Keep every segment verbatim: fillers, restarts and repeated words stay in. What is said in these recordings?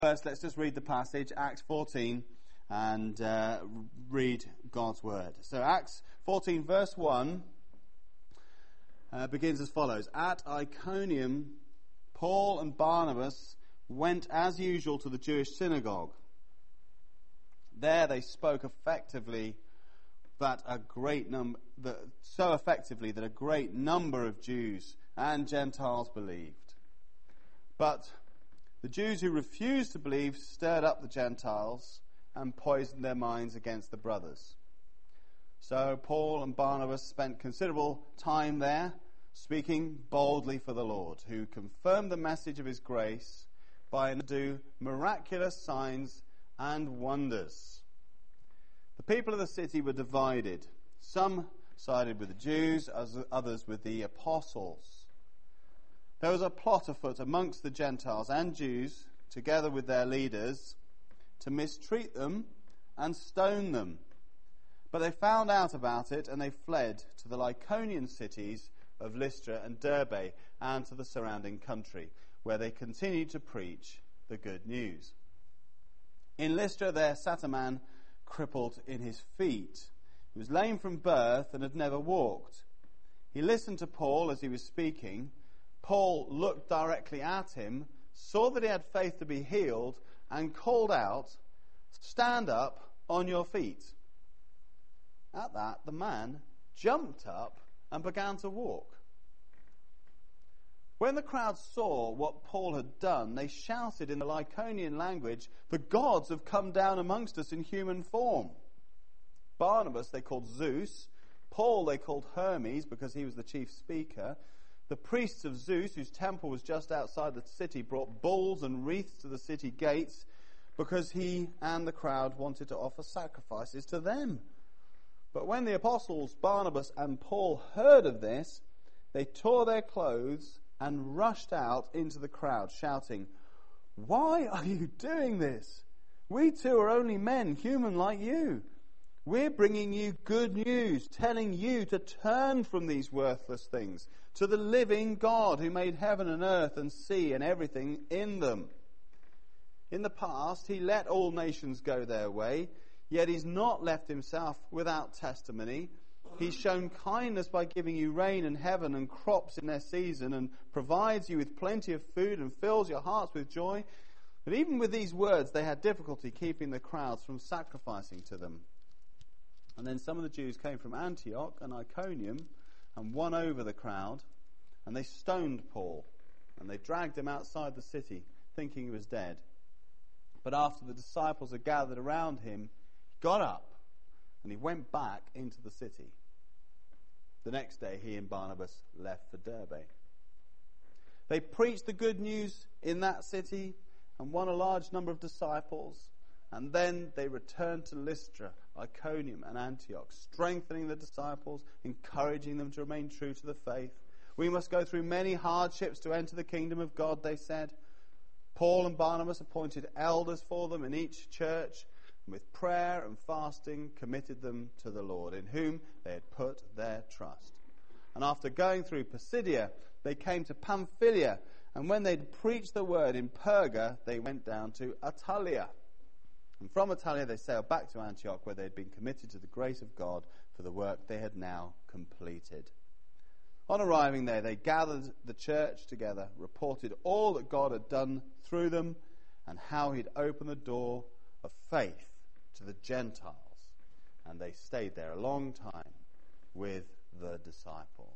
First, let's just read the passage, Acts fourteen, and uh, read God's word. So Acts fourteen, verse one, uh, begins as follows. At Iconium, Paul and Barnabas went as usual to the Jewish synagogue. There they spoke effectively that a great number, so effectively that a great number of Jews and Gentiles believed. But the Jews who refused to believe stirred up the Gentiles and poisoned their minds against the brothers. So Paul and Barnabas spent considerable time there, speaking boldly for the Lord, who confirmed the message of his grace by do miraculous signs and wonders. The people of the city were divided. Some sided with the Jews, others with the apostles. There was a plot afoot amongst the Gentiles and Jews, together with their leaders, to mistreat them and stone them. But they found out about it, and they fled to the Lycaonian cities of Lystra and Derbe, and to the surrounding country, where they continued to preach the good news. In Lystra there sat a man crippled in his feet. He was lame from birth and had never walked. He listened to Paul as he was speaking. Paul looked directly at him, saw that he had faith to be healed, and called out, "Stand up on your feet." At that, the man jumped up and began to walk. When the crowd saw what Paul had done, they shouted in the Lycaonian language, "The gods have come down amongst us in human form." Barnabas they called Zeus. Paul they called Hermes, because he was the chief speaker. The priests of Zeus, whose temple was just outside the city, brought bulls and wreaths to the city gates because he and the crowd wanted to offer sacrifices to them. But when the apostles Barnabas and Paul heard of this, they tore their clothes and rushed out into the crowd, shouting, "Why are you doing this? We too are only men, human like you. We're bringing you good news, telling you to turn from these worthless things to the living God who made heaven and earth and sea and everything in them. In the past, he let all nations go their way, yet he's not left himself without testimony. He's shown kindness by giving you rain in heaven and crops in their season, and provides you with plenty of food and fills your hearts with joy." But even with these words, they had difficulty keeping the crowds from sacrificing to them. And then some of the Jews came from Antioch and Iconium and won over the crowd, and they stoned Paul, and they dragged him outside the city, thinking he was dead. But after the disciples had gathered around him, he got up, and he went back into the city. The next day, he and Barnabas left for Derbe. They preached the good news in that city and won a large number of disciples. And then they returned to Lystra, Iconium, and Antioch, strengthening the disciples, encouraging them to remain true to the faith. "We must go through many hardships to enter the kingdom of God," they said. Paul and Barnabas appointed elders for them in each church, and with prayer and fasting committed them to the Lord, in whom they had put their trust. And after going through Pisidia, they came to Pamphylia, and when they'd preached the word in Perga, they went down to Attalia. And from Attalia they sailed back to Antioch, where they had been committed to the grace of God for the work they had now completed. On arriving there, they gathered the church together, reported all that God had done through them, and how he'd opened the door of faith to the Gentiles. And they stayed there a long time with the disciples.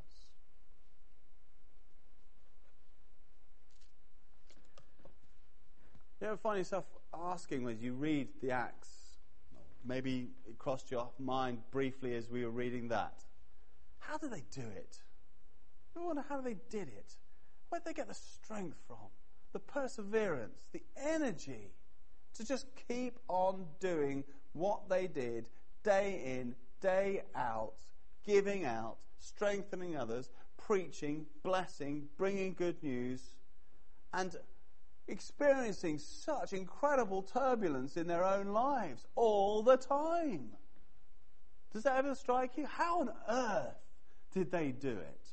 You ever find yourself asking as you read the Acts, maybe it crossed your mind briefly as we were reading that, how do they do it? I wonder how they did it. Where did they get the strength from? The perseverance, the energy to just keep on doing what they did day in, day out, giving out, strengthening others, preaching, blessing, bringing good news, and experiencing such incredible turbulence in their own lives all the time. Does that ever strike you? How on earth did they do it?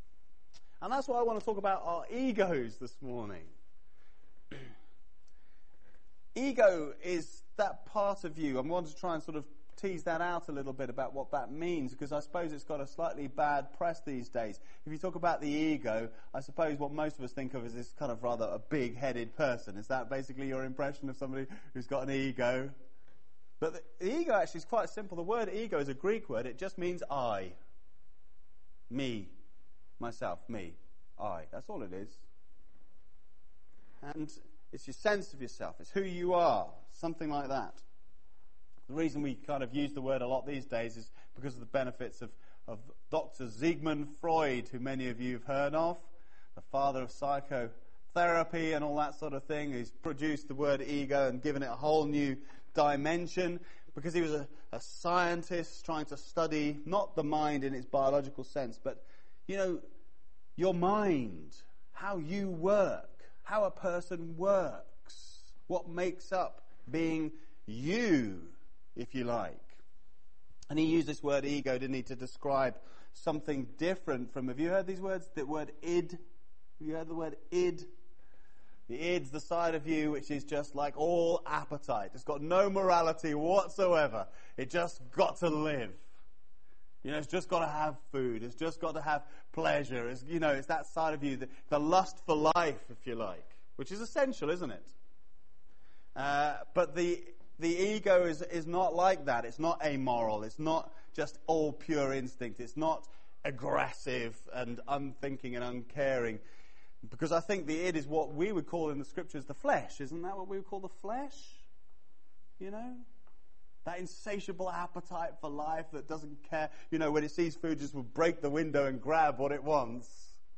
And that's why I want to talk about our egos this morning. ego is that part of you. I want to try and sort of tease that out a little bit about what that means, because I suppose it's got a slightly bad press these days. If you talk about the ego, I suppose what most of us think of is this kind of rather a big-headed person. Is that basically your impression of somebody who's got an ego? But the, the ego actually is quite simple. The word ego is a Greek word. It just means I. Me. Myself. Me. I. That's all it is. And it's your sense of yourself. It's who you are. Something like that. The reason we kind of use the word a lot these days is because of the benefits of, of Doctor Sigmund Freud, who many of you have heard of, the father of psychotherapy and all that sort of thing. He's produced the word ego and given it a whole new dimension, because he was a, a scientist trying to study not the mind in its biological sense, but, you know, your mind, how you work, how a person works, what makes up being you, if you like. And he used this word ego, didn't he, to describe something different from, have you heard these words? The word id. Have you heard the word id? The id's the side of you which is just like all appetite. It's got no morality whatsoever. It just got to live. You know, it's just got to have food. It's just got to have pleasure. It's, you know, it's that side of you, the, the lust for life, if you like, which is essential, isn't it? Uh, but the the ego is, is not like that. It's not amoral. It's not just all pure instinct. It's not aggressive and unthinking and uncaring. Because I think the id is what we would call in the scriptures the flesh. Isn't that what we would call the flesh? You know? That insatiable appetite for life that doesn't care. You know, when it sees food, just will break the window and grab what it wants.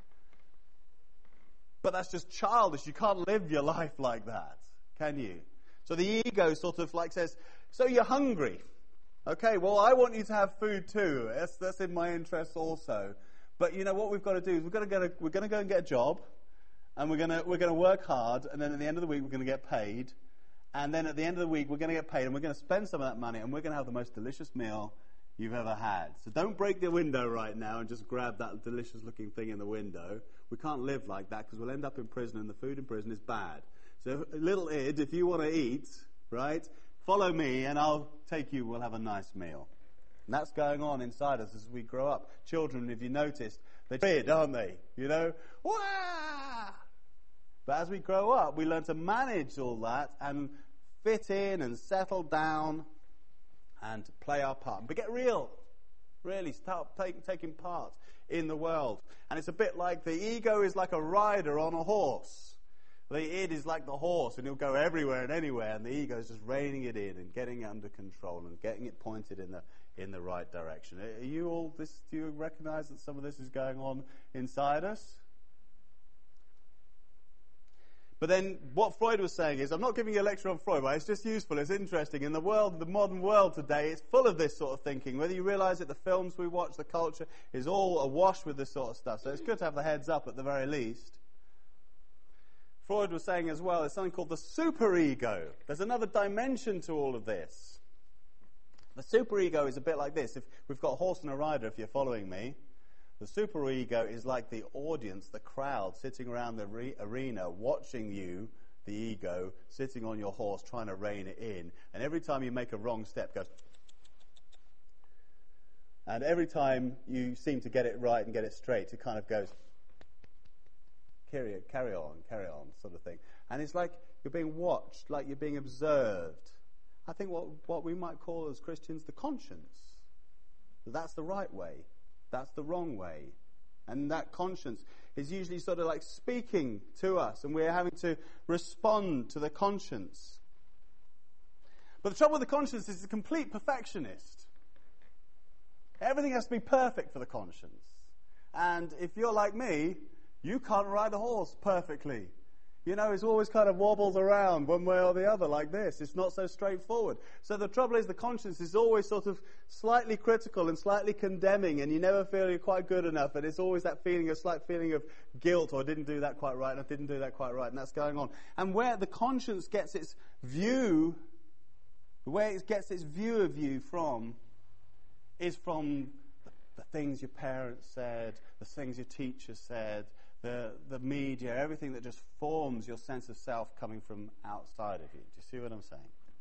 But that's just childish. You can't live your life like that, can you? So the ego sort of like says, so you're hungry. Okay, well, I want you to have food too. That's, that's in my interest also. But you know what we've got to do is we've got to go to, we're going to go and get a job, and we're going to we're going to work hard, and then at the end of the week we're going to get paid, and then at the end of the week we're going to get paid, and we're going to spend some of that money, and we're going to have the most delicious meal you've ever had. So don't break the window right now and just grab that delicious looking thing in the window. We can't live like that because we'll end up in prison, and the food in prison is bad. So little id, if you want to eat, right, follow me and I'll take you, we'll have a nice meal. And that's going on inside us as we grow up. Children, if you noticed, they're id, aren't they? You know? Wah! But as we grow up, we learn to manage all that and fit in and settle down and play our part. But get real. Really, start take, taking part in the world. And it's a bit like the ego is like a rider on a horse. The id is like the horse, and he'll go everywhere and anywhere, and the ego is just reining it in and getting it under control and getting it pointed in the in the right direction. Are you all this? Do you recognise that some of this is going on inside us? But then what Freud was saying is, I'm not giving you a lecture on Freud, but it's just useful, it's interesting. In the world, the modern world today, it's full of this sort of thinking. Whether you realise it, the films we watch, the culture, is all awash with this sort of stuff. So it's good to have the heads up at the very least. Freud was saying as well, there's something called the superego. There's another dimension to all of this. The superego is a bit like this. If we've got a horse and a rider, if you're following me, the superego is like the audience, the crowd sitting around the re- arena watching you, the ego, sitting on your horse trying to rein it in. And every time you make a wrong step, it goes. And every time you seem to get it right and get it straight, it kind of goes. Carry, carry on, carry on, sort of thing. And it's like you're being watched, like you're being observed. I think what, what we might call as Christians the conscience. That's the right way. That's the wrong way. And that conscience is usually sort of like speaking to us, and we're having to respond to the conscience. But the trouble with the conscience is it's a complete perfectionist. Everything has to be perfect for the conscience. And if you're like me, you can't ride a horse perfectly. You know, it always kind of wobbles around one way or the other like this. It's not so straightforward. So the trouble is the conscience is always sort of slightly critical and slightly condemning, and you never feel you're quite good enough, and it's always that feeling, a slight feeling of guilt, or I didn't do that quite right, and I didn't do that quite right, and that's going on. And where the conscience gets its view, where it gets its view of you from, is from the things your parents said, the things your teacher said, the, the media, everything that just forms your sense of self coming from outside of you. Do you see what I'm saying?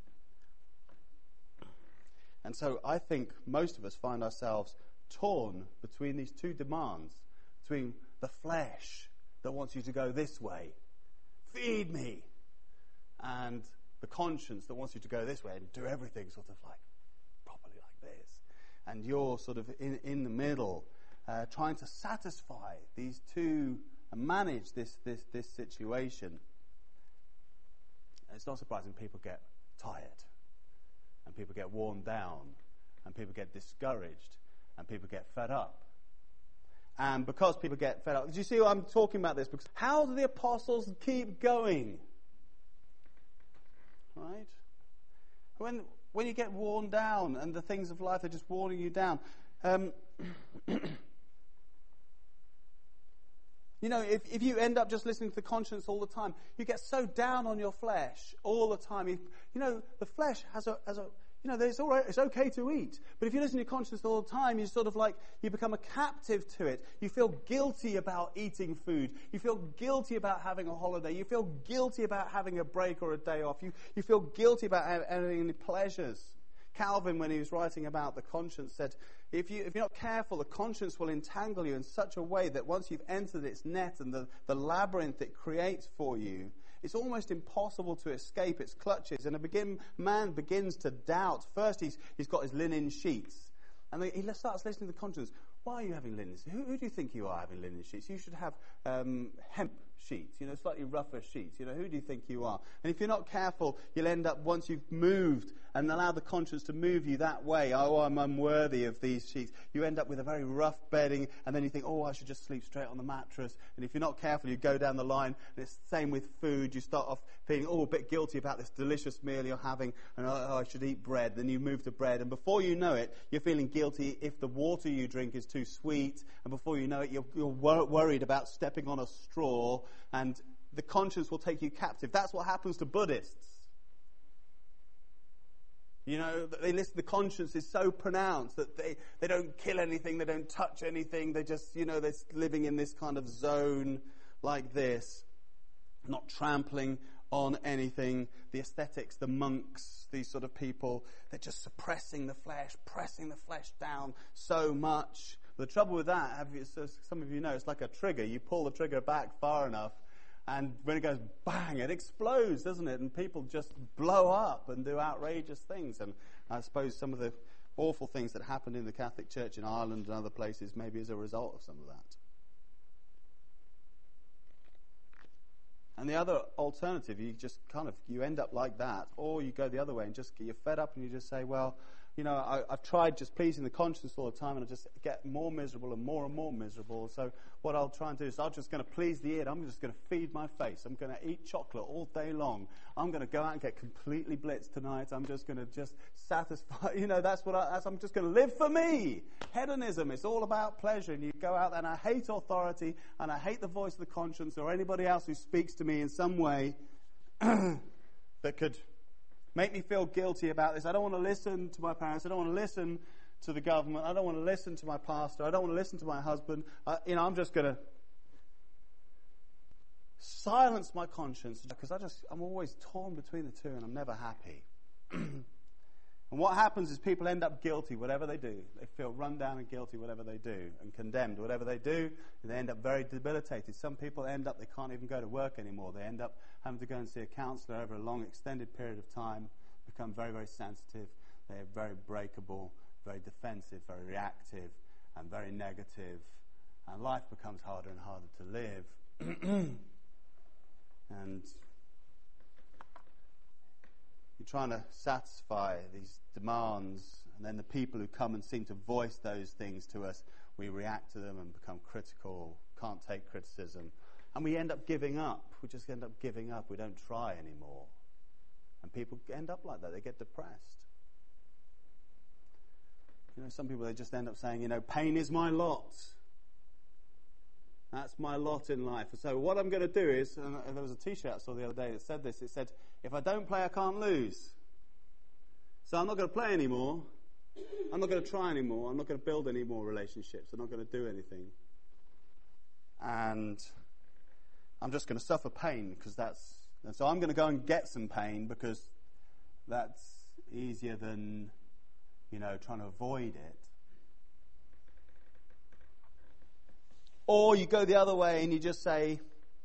And so I think most of us find ourselves torn between these two demands, between the flesh that wants you to go this way, feed me, and the conscience that wants you to go this way and do everything sort of like properly like this. And you're sort of in, in the middle, uh, trying to satisfy these two and manage this, this, this situation. And it's not surprising people get tired, and people get worn down, and people get discouraged, and people get fed up. And because people get fed up, do you see why I'm talking about this? Because how do the apostles keep going? Right? When when you get worn down and the things of life are just worn you down. Um, you know, if, if you end up just listening to the conscience all the time, you get so down on your flesh all the time. You, you know, the flesh has a, has a you know, it's all right, it's okay to eat. But if you listen to your conscience all the time, you sort of like, you become a captive to it. You feel guilty about eating food. You feel guilty about having a holiday. You feel guilty about having a break or a day off. You, you feel guilty about having any pleasures. Calvin, when he was writing about the conscience, said, if, you, if you're not careful, the conscience will entangle you in such a way that once you've entered its net and the, the labyrinth it creates for you, it's almost impossible to escape its clutches. And a begin, man begins to doubt. First, he's, he's got his linen sheets. And he starts listening to the conscience. Why are you having linen sheets? Who, who do you think you are having linen sheets? You should have um, hemp sheets, you know, slightly rougher sheets. You know, who do you think you are? And if you're not careful, you'll end up, once you've moved and allow the conscience to move you that way, oh, I'm unworthy of these sheets, you end up with a very rough bedding, and then you think, oh, I should just sleep straight on the mattress. And if you're not careful, you go down the line, and it's the same with food. You start off feeling, oh, a bit guilty about this delicious meal you're having, and oh, oh, I should eat bread. Then you move to bread, and before you know it, you're feeling guilty if the water you drink is too sweet, and before you know it, you're, you're wor- worried about stepping on a straw, and the conscience will take you captive. That's what happens to Buddhists. You know, they listen, the conscience is so pronounced that they, they don't kill anything, they don't touch anything, they just, you know, they're living in this kind of zone like this, not trampling on anything. The ascetics, the monks, these sort of people, they're just suppressing the flesh, pressing the flesh down so much. The trouble with that, have you, so some of you know, it's like a trigger. You pull the trigger back far enough, and when it goes bang, it explodes, doesn't it? And people just blow up and do outrageous things. And I suppose some of the awful things that happened in the Catholic Church in Ireland and other places maybe as a result of some of that. And the other alternative, you just kind of, you end up like that, or you go the other way and just you're fed up and you just say, well, you know, I, I've tried just pleasing the conscience all the time, and I just get more miserable and more and more miserable. So what I'll try and do is I'm just going to please the ear. I'm just going to feed my face. I'm going to eat chocolate all day long. I'm going to go out and get completely blitzed tonight. I'm just going to just satisfy. You know, that's what I, that's, I'm just going to live for me. Hedonism. It's all about pleasure. And you go out there, and I hate authority, and I hate the voice of the conscience or anybody else who speaks to me in some way that could make me feel guilty about this. I don't want to listen to my parents. I don't want to listen to the government. I don't want to listen to my pastor. I don't want to listen to my husband. I, you know, I'm just going to silence my conscience because I just, I'm always torn between the two and I'm never happy. And what happens is people end up guilty whatever they do. They feel run down and guilty whatever they do and condemned whatever they do, and they end up very debilitated. Some people end up, they can't even go to work anymore. They end up having to go and see a counsellor over a long extended period of time, become very, very sensitive. They're very breakable, very defensive, very reactive, and very negative. And life becomes harder and harder to live. And you're trying to satisfy these demands, and then the people who come and seem to voice those things to us, we react to them and become critical, can't take criticism, and we end up giving up. We just end up giving up. We don't try anymore. And people end up like that. They get depressed. You know, some people, they just end up saying, you know, pain is my lot. That's my lot in life. So what I'm going to do is, and there was a T-shirt I saw the other day that said this. It said, if I don't play, I can't lose. So I'm not going to play anymore. I'm not going to try anymore. I'm not going to build any more relationships. I'm not going to do anything. And I'm just going to suffer pain because that's, and so I'm going to go and get some pain because that's easier than, you know, trying to avoid it. Or you go the other way and you just say,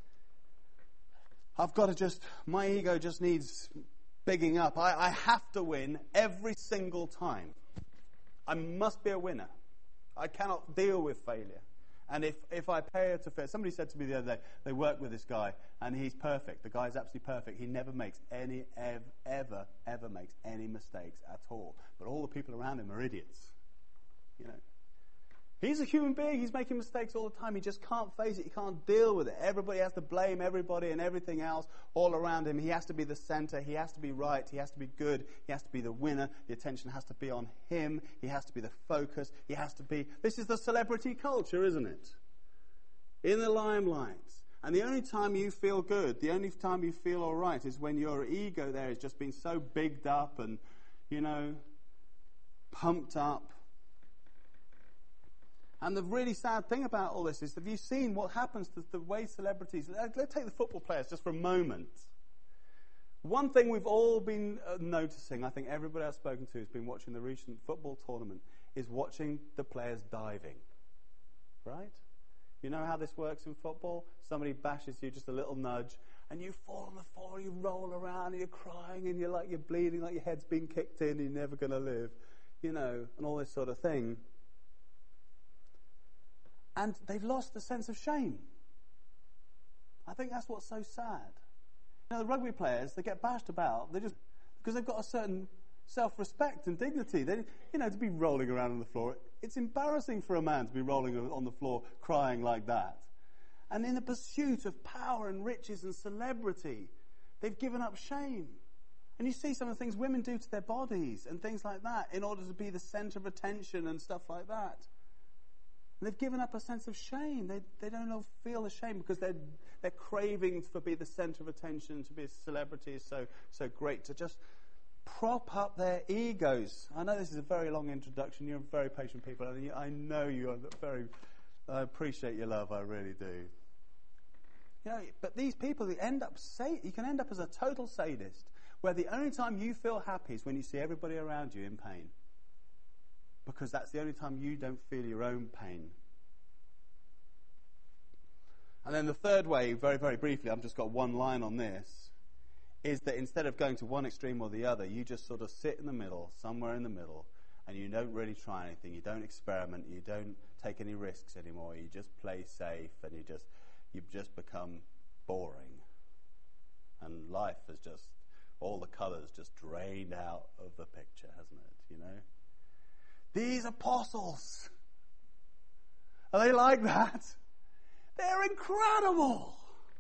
I've got to just, my ego just needs bigging up. I, I have to win every single time. I must be a winner. I cannot deal with failure. And if, if I pay to fail, somebody said to me the other day, they work with this guy, and he's perfect. The guy's absolutely perfect. He never makes any, ever, ever, ever makes any mistakes at all. But all the people around him are idiots. You know. He's a human being. He's making mistakes all the time. He just can't face it. He can't deal with it. Everybody has to blame everybody and everything else all around him. He has to be the center. He has to be right. He has to be good. He has to be the winner. The attention has to be on him. He has to be the focus. He has to be... This is the celebrity culture, isn't it? In the limelight. And the only time you feel good, the only time you feel all right is when your ego there has just been so bigged up and, you know, pumped up. And the really sad thing about all this is, have you seen what happens to the way celebrities... Let's take the football players just for a moment. One thing we've all been uh, noticing, I think everybody I've spoken to who's been watching the recent football tournament, is watching the players diving. Right? You know how this works in football? Somebody bashes you, just a little nudge, and you fall on the floor, you roll around, and you're crying, and you're like you're bleeding, like your head's been kicked in, and you're never going to live. You know, and all this sort of thing. And they've lost the sense of shame. I think that's what's so sad. You know, the rugby players, they get bashed about, they just because they've got a certain self-respect and dignity. They, you know, to be rolling around on the floor, it's embarrassing for a man to be rolling on the floor crying like that. And in the pursuit of power and riches and celebrity, they've given up shame. And you see some of the things women do to their bodies and things like that in order to be the center of attention and stuff like that. And they've given up a sense of shame. They they don't feel ashamed because they're they're craving for be the center of attention, to be a celebrity is so so great, to just prop up their egos. I know this is a very long introduction. You're very patient people. I know you are very. I appreciate your love. I really do. You know, but these people, they end up say you can end up as a total sadist, where the only time you feel happy is when you see everybody around you in pain. Because that's the only time you don't feel your own pain. And then the third way, very, very briefly, I've just got one line on this, is that instead of going to one extreme or the other, you just sort of sit in the middle, somewhere in the middle, and you don't really try anything. You don't experiment. You don't take any risks anymore. You just play safe, and you just, you've just become boring. And life has just, all the colours just drained out of the picture, hasn't it, you know? These apostles, are they like that? They're incredible.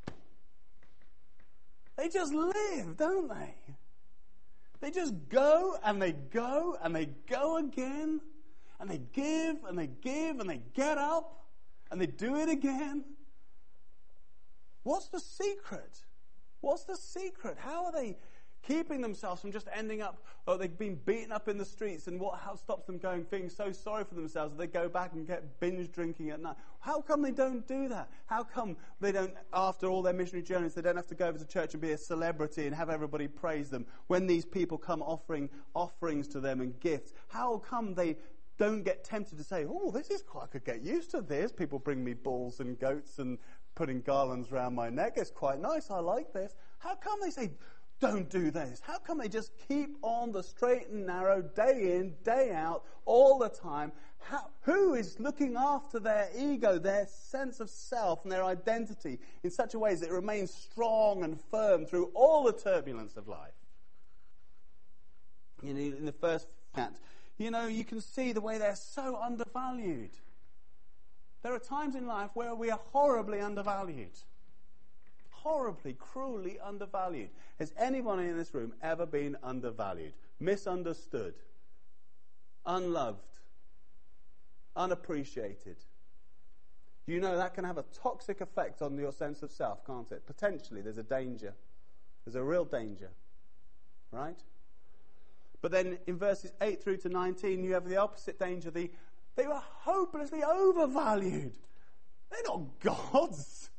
They just live, don't they? They just go and they go and they go again and they give and they give and they get up and they do it again. What's the secret? What's the secret? How are they keeping themselves from just ending up, oh, they've been beaten up in the streets, and what how stops them going, feeling so sorry for themselves that they go back and get binge drinking at night? How come they don't do that? How come they don't, after all their missionary journeys, they don't have to go over to church and be a celebrity and have everybody praise them when these people come offering offerings to them and gifts? How come they don't get tempted to say, oh, this is quite, I could get used to this. People bring me bulls and goats and putting garlands around my neck. It's quite nice. I like this. How come they say, don't do this? How come they just keep on the straight and narrow, day in, day out, all the time? How, who is looking after their ego, their sense of self and their identity in such a way that it remains strong and firm through all the turbulence of life? You know, in the first fact, you know, you can see the way they're so undervalued. There are times in life where we are horribly undervalued. Horribly, cruelly undervalued. Has anybody in this room ever been undervalued, misunderstood, unloved, unappreciated? You know that can have a toxic effect on your sense of self, can't it? Potentially, there's a danger. There's a real danger. Right? But then in verses eight through to nineteen, you have the opposite danger. The, they were hopelessly overvalued. They're not gods.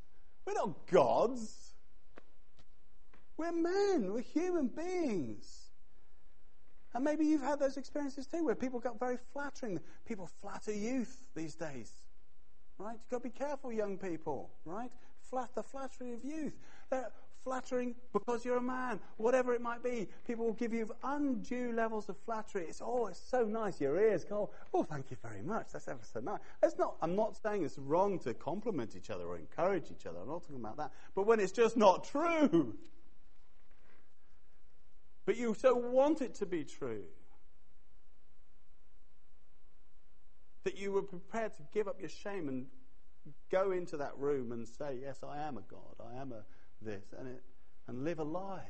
We're not gods. We're men. We're human beings. And maybe you've had those experiences too, where people got very flattering. People flatter youth these days, right? You've got to be careful, young people, right? Flat, the flattery of youth. They're flattering because you're a man, whatever it might be. People will give you undue levels of flattery. It's, oh, it's so nice. Your ears go, oh, thank you very much. That's ever so nice. It's not, I'm not saying it's wrong to compliment each other or encourage each other. I'm not talking about that. But when it's just not true, but you so want it to be true, that you were prepared to give up your shame and go into that room and say, yes, I am a God, I am a this, and it, and live a lie.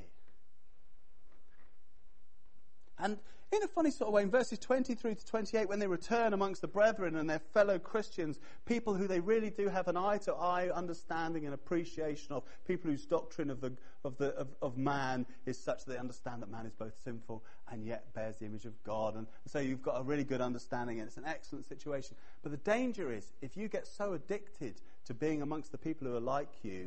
And in a funny sort of way, in verses twenty-three to twenty-eight, when they return amongst the brethren and their fellow Christians, people who they really do have an eye-to-eye understanding and appreciation of, people whose doctrine of the of the of, of man is such that they understand that man is both sinful and yet bears the image of God, and so you've got a really good understanding, and it's an excellent situation. But the danger is, if you get so addicted to being amongst the people who are like you,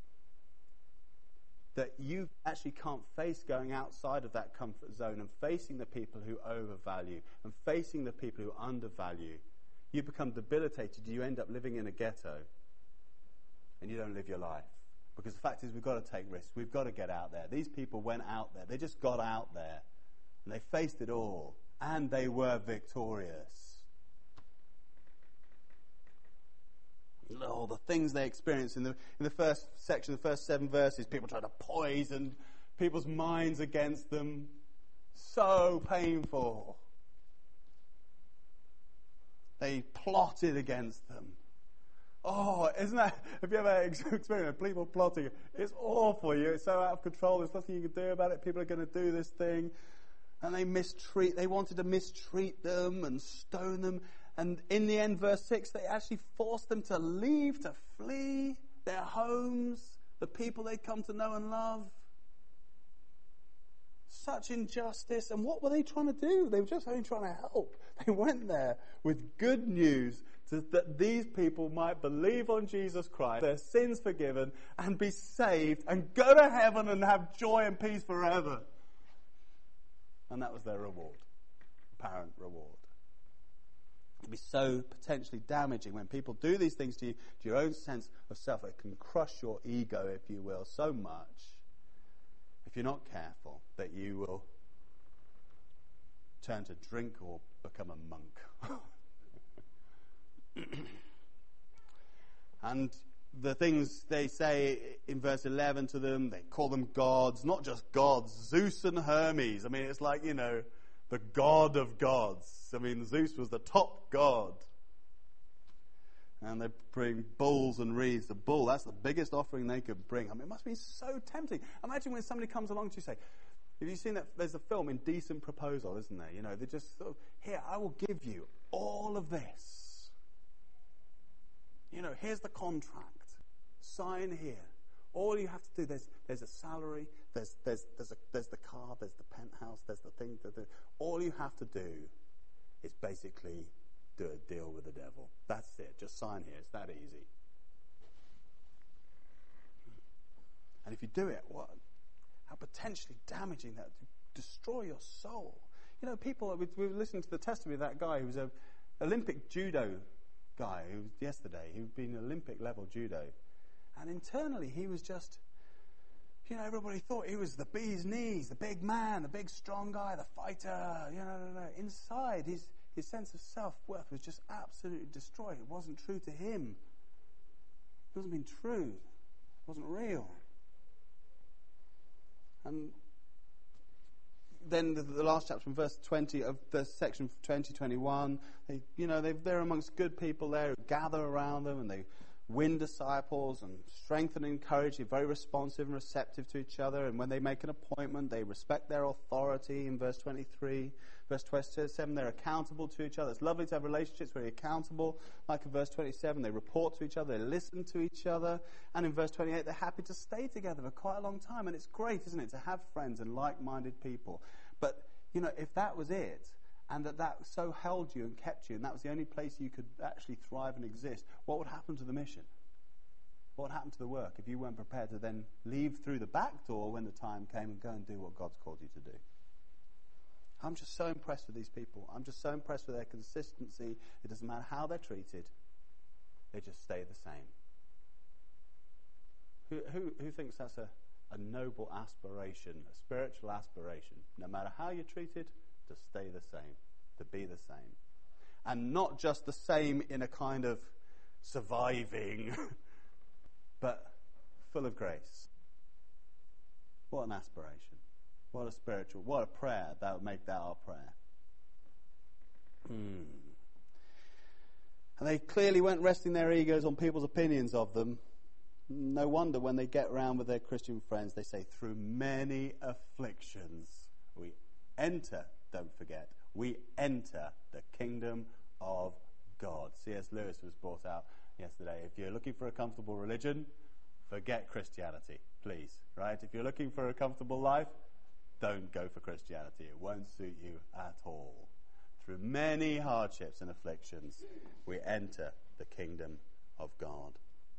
that you actually can't face going outside of that comfort zone and facing the people who overvalue and facing the people who undervalue. You become debilitated. You end up living in a ghetto and you don't live your life. Because the fact is, we've got to take risks. We've got to get out there. These people went out there. They just got out there and they faced it all, and they were victorious. Oh, the things they experienced in the in the first section, the first seven verses, people trying to poison people's minds against them. So painful. They plotted against them. Oh, isn't that, have you ever experienced people plotting? It's awful. It's so out of control. There's nothing you can do about it. People are going to do this thing. And they mistreat, they wanted to mistreat them and stone them. And in the end, verse six, they actually forced them to leave, to flee their homes, the people they'd come to know and love. Such injustice. And what were they trying to do? They were just only trying to help. They went there with good news to, that these people might believe on Jesus Christ, their sins forgiven, and be saved, and go to heaven and have joy and peace forever. And that was their reward, apparent reward. It can be so potentially damaging when people do these things to you, to your own sense of self. It can crush your ego, if you will, so much, if you're not careful, that you will turn to drink or become a monk. And the things they say in verse eleven to them, they call them gods, not just gods, Zeus and Hermes. I mean, it's like, you know, the god of gods. I mean, Zeus was the top god. And they bring bulls and wreaths. The bull, that's the biggest offering they could bring. I mean, it must be so tempting. Imagine when somebody comes along to you say, have you seen that? There's a film, Indecent Proposal, isn't there? You know, they just sort of, here, I will give you all of this. You know, here's the contract. Sign here. All you have to do, there's there's a salary, there's there's there's a, there's the car, there's the penthouse, there's the thing. The, the, all you have to do is basically do a deal with the devil. That's it. Just sign here. It's that easy. And if you do it, what? How potentially damaging that would destroy your soul. You know, people, we, we were listening to the testimony of that guy who was an Olympic judo guy who was yesterday, who'd been Olympic level judo. And internally he was just, you know, everybody thought he was the bee's knees, the big man, the big strong guy, the fighter. You know, no, no. Inside, his, his sense of self-worth was just absolutely destroyed. It wasn't true to him. It wasn't being true. It wasn't real. And then the, the last chapter from verse twenty of the section twenty, twenty-one, they, you know, they, they're amongst good people there who gather around them and they win disciples and strengthen and encourage. They're very responsive and receptive to each other. And when they make an appointment, they respect their authority in verse twenty-three. Verse twenty-seven, they're accountable to each other. It's lovely to have relationships where you're accountable. Like in verse twenty-seven, they report to each other, they listen to each other. And in verse twenty-eight, they're happy to stay together for quite a long time. And it's great, isn't it, to have friends and like-minded people. But, you know, if that was it, and that that so held you and kept you, and that was the only place you could actually thrive and exist, what would happen to the mission? What happened to the work if you weren't prepared to then leave through the back door when the time came and go and do what God's called you to do? I'm just so impressed with these people. I'm just so impressed with their consistency. It doesn't matter how they're treated. They just stay the same. Who, who, who thinks that's a, a noble aspiration, a spiritual aspiration? No matter how you're treated, to stay the same, to be the same. And not just the same in a kind of surviving, but full of grace. What an aspiration. What a spiritual, what a prayer. That would make that our prayer. Hmm. And they clearly weren't resting their egos on people's opinions of them. No wonder when they get round with their Christian friends, they say, through many afflictions we enter, don't forget, we enter the kingdom of God. C S Lewis was brought out yesterday. If you're looking for a comfortable religion, forget Christianity, please, right? If you're looking for a comfortable life, don't go for Christianity. It won't suit you at all. Through many hardships and afflictions, we enter the kingdom of God.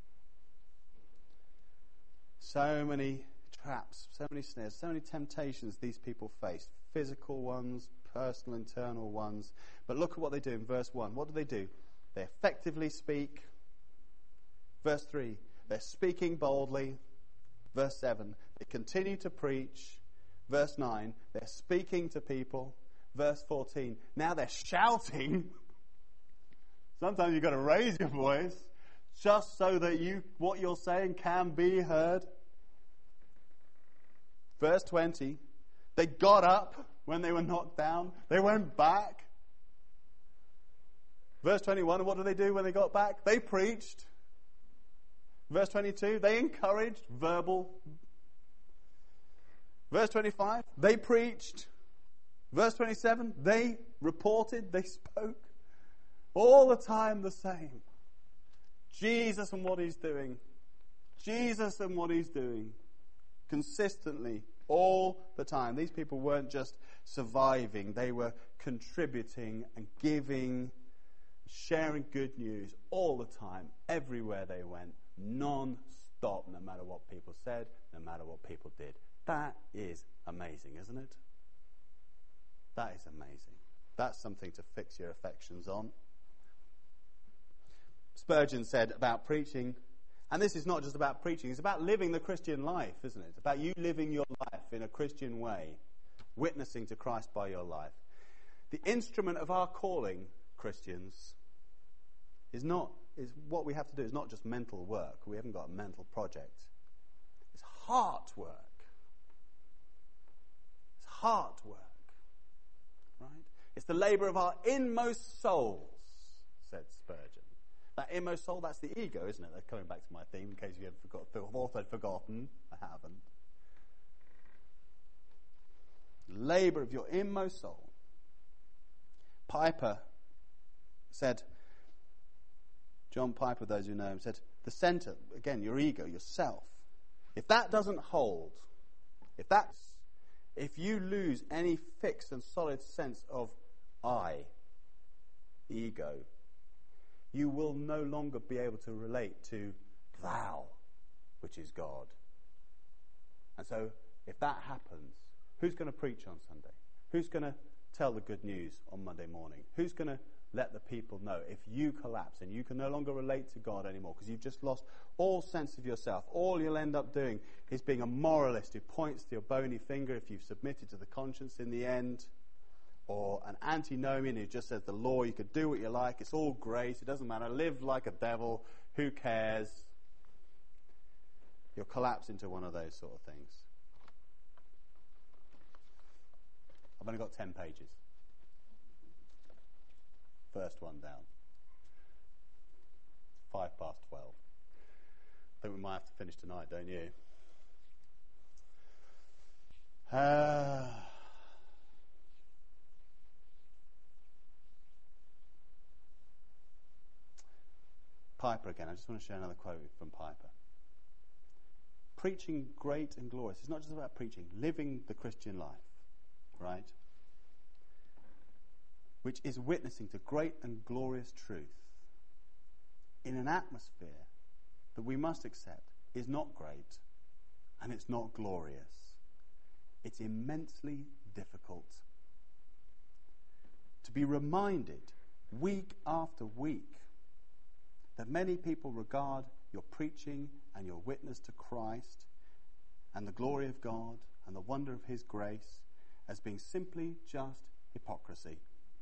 So many traps, so many snares, so many temptations these people faced. Physical ones, personal, internal ones. But look at what they do in verse one. What do they do? They effectively speak. Verse three, they're speaking boldly. Verse seven, they continue to preach. Verse nine, they're speaking to people. Verse fourteen, now they're shouting. Sometimes you've got to raise your voice just so that you what you're saying can be heard. Verse twenty, they got up when they were knocked down. They went back. Verse twenty-one, what did they do when they got back? They preached. Verse twenty-two, they encouraged, verbal. Verse twenty-five, they preached. Verse twenty-seven, they reported, they spoke. All the time the same. Jesus and what he's doing. Jesus and what he's doing. Consistently, all the time. These people weren't just surviving. They were contributing and giving, sharing good news all the time, everywhere they went. Non-stop, no matter what people said, no matter what people did. That is amazing, isn't it? That is amazing. That's something to fix your affections on. Spurgeon said about preaching, and this is not just about preaching, it's about living the Christian life, isn't it? It's about you living your life in a Christian way, witnessing to Christ by your life. The instrument of our calling, Christians, is not, is what we have to do is not just mental work. We haven't got a mental project. It's heart work. It's heart work. Right? It's the labour of our inmost souls, said Spurgeon. That inmost soul, that's the ego, isn't it? That's coming back to my theme, in case you ever forgot, thought I'd forgotten. I haven't. Labour of your inmost soul. Piper said, John Piper, those who know him, said, the centre, again, your ego, yourself. If that doesn't hold, if that's, if you lose any fixed and solid sense of I, ego, you will no longer be able to relate to thou, which is God. And so, if that happens, who's going to preach on Sunday? Who's going to tell the good news on Monday morning? Who's going to let the people know if you collapse and you can no longer relate to God anymore because you've just lost all sense of yourself? All you'll end up doing is being a moralist who points to your bony finger if you've submitted to the conscience in the end. Or an antinomian who just says the law, you could do what you like, it's all grace, it doesn't matter, live like a devil, who cares? You'll collapse into one of those sort of things. I've only got ten pages. First one down. Five past twelve. I think we might have to finish tonight, don't you? Ah... Uh, Piper again. I just want to share another quote from Piper. Preaching great and glorious. It's not just about preaching, living the Christian life, right? Which is witnessing to great and glorious truth in an atmosphere that we must accept is not great and it's not glorious. It's immensely difficult. To be reminded week after week that many people regard your preaching and your witness to Christ and the glory of God and the wonder of his grace as being simply just hypocrisy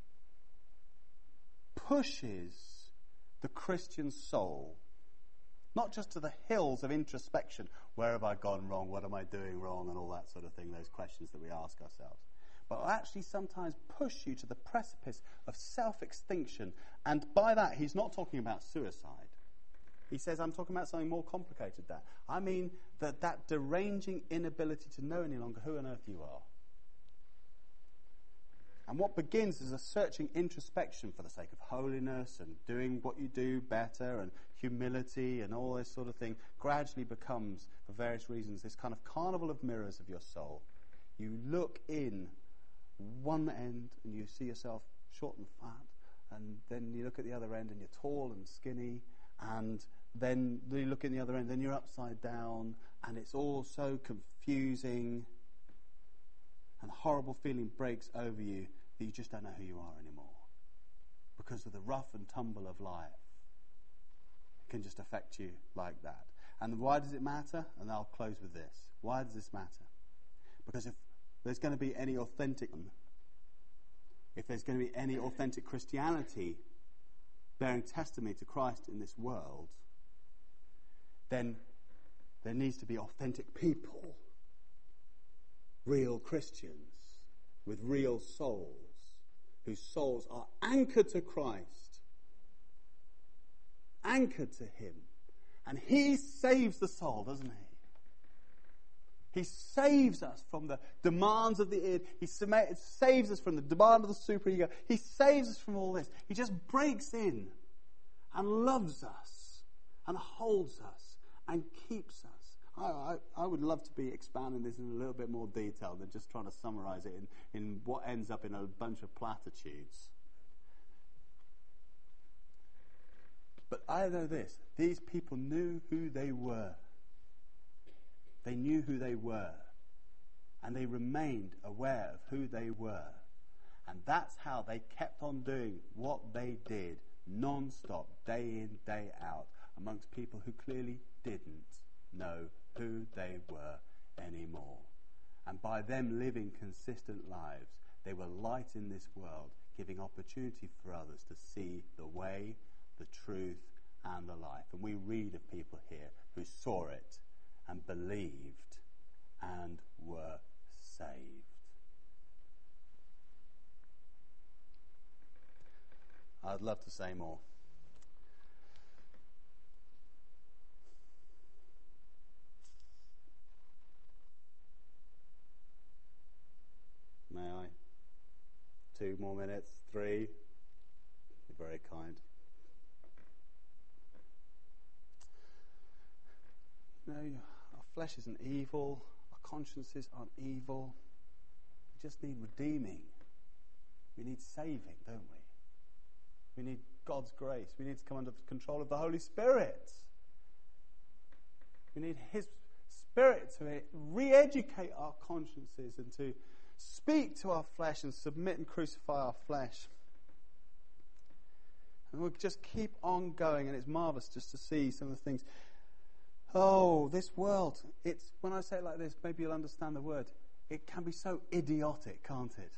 pushes the Christian soul not just to the hills of introspection. Where have I gone wrong? What am I doing wrong? And all that sort of thing, those questions that we ask ourselves. But will actually sometimes push you to the precipice of self-extinction. And by that, he's not talking about suicide. He says, I'm talking about something more complicated than that. I mean that that deranging inability to know any longer who on earth you are. And what begins as a searching introspection for the sake of holiness and doing what you do better and humility and all this sort of thing gradually becomes, for various reasons, this kind of carnival of mirrors of your soul. You look in one end and you see yourself short and fat, and then you look at the other end and you're tall and skinny, and then you look in the other end and you're upside down, and it's all so confusing, and a horrible feeling breaks over you that you just don't know who you are anymore because of the rough and tumble of life. It can just affect you like that. And why does it matter? And I'll close with this. Why does this matter? Because if there's going to be any authentic, if there's going to be any authentic Christianity bearing testimony to Christ in this world, then there needs to be authentic people, real Christians with real souls, whose souls are anchored to Christ, anchored to him. And he saves the soul, doesn't he? He saves us from the demands of the id. He saves us from the demand of the superego. He saves us from all this. He just breaks in and loves us and holds us and keeps us. I, I, I would love to be expounding this in a little bit more detail than just trying to summarize it in, in what ends up in a bunch of platitudes. But I know this. These people knew who they were. They knew who they were. And they remained aware of who they were. And that's how they kept on doing what they did, non-stop, day in, day out, amongst people who clearly didn't know who they were anymore. And by them living consistent lives, they were light in this world, giving opportunity for others to see the way, the truth, and the life. And we read of people here who saw it and believed and were saved. I'd love to say more. May I? Two more minutes? Three? You're very kind. You know, our flesh isn't evil. Our consciences aren't evil. We just need redeeming. We need saving, don't we? We need God's grace. We need to come under the control of the Holy Spirit. We need His Spirit to re-educate our consciences and to speak to our flesh and submit and crucify our flesh. And we'll just keep on going, and it's marvellous just to see some of the things. Oh, this world, it's, when I say it like this, maybe you'll understand the word. It can be so idiotic, can't it?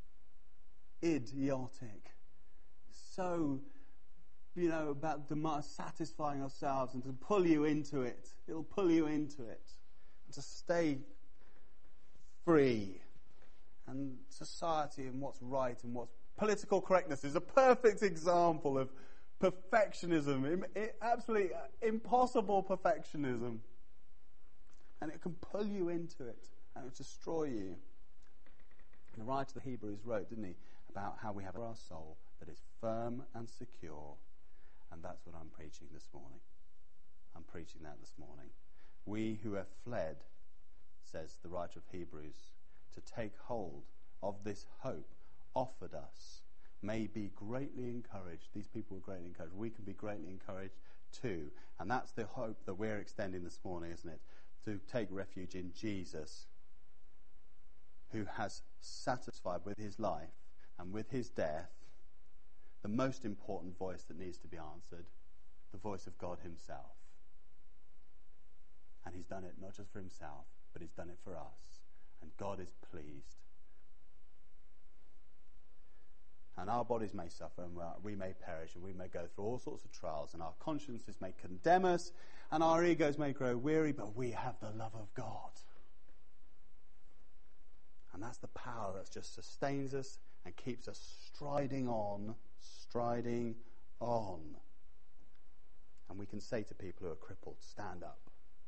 Idiotic. So, you know, about dem- satisfying ourselves and to pull you into it. It'll pull you into it. And to stay free. And society and what's right and what's political correctness is a perfect example of perfectionism, im- i- absolutely impossible perfectionism. And it can pull you into it and it'll destroy you. The writer of the Hebrews wrote, didn't he, about how we have our soul that is firm and secure. And that's what I'm preaching this morning. I'm preaching that this morning. We who have fled, says the writer of Hebrews, to take hold of this hope offered us, may be greatly encouraged. These people were greatly encouraged. We can be greatly encouraged too. And that's the hope that we're extending this morning, isn't it? To take refuge in Jesus, who has satisfied with his life and with his death the most important voice that needs to be answered, the voice of God himself. And he's done it not just for himself, but he's done it for us. And God is pleased. And our bodies may suffer, and we may perish, and we may go through all sorts of trials, and our consciences may condemn us, and our egos may grow weary, but we have the love of God. And that's the power that just sustains us and keeps us striding on, striding on. And we can say to people who are crippled, stand up.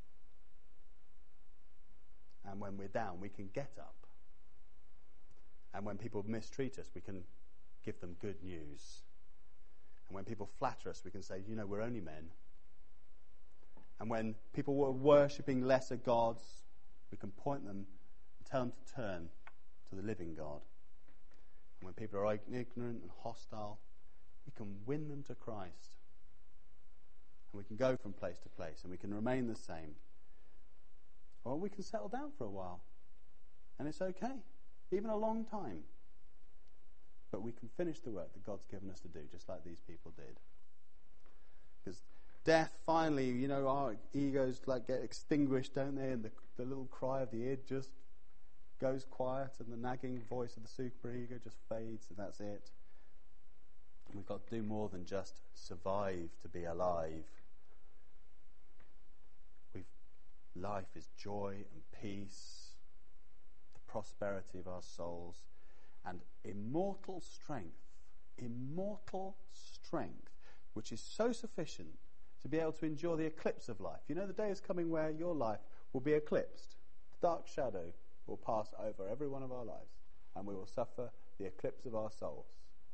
And when we're down, we can get up. And when people mistreat us, we can give them good news. And when people flatter us, we can say, you know, we're only men. And when people were worshipping lesser gods, we can point them and tell them to turn to the living God. And when people are ignorant and hostile, we can win them to Christ. And we can go from place to place, and we can remain the same. Or we can settle down for a while. And it's okay. Even a long time. But we can finish the work that God's given us to do, just like these people did. Because death, finally, you know, our egos like get extinguished, don't they? And the, the little cry of the id just goes quiet, and the nagging voice of the superego just fades, and that's it. And we've got to do more than just survive to be alive. We've, life is joy and peace, the prosperity of our souls, and immortal strength, immortal strength, which is so sufficient to be able to endure the eclipse of life. You know, the day is coming where your life will be eclipsed. The dark shadow will pass over every one of our lives, and we will suffer the eclipse of our souls.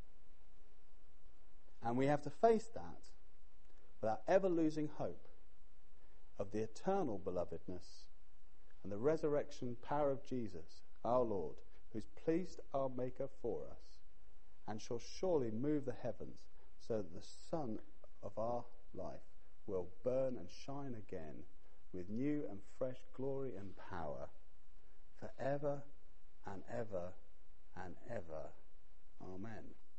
And we have to face that without ever losing hope of the eternal belovedness and the resurrection power of Jesus, our Lord, who's pleased our Maker for us, and shall surely move the heavens so that the sun of our life will burn and shine again with new and fresh glory and power forever and ever and ever. Amen.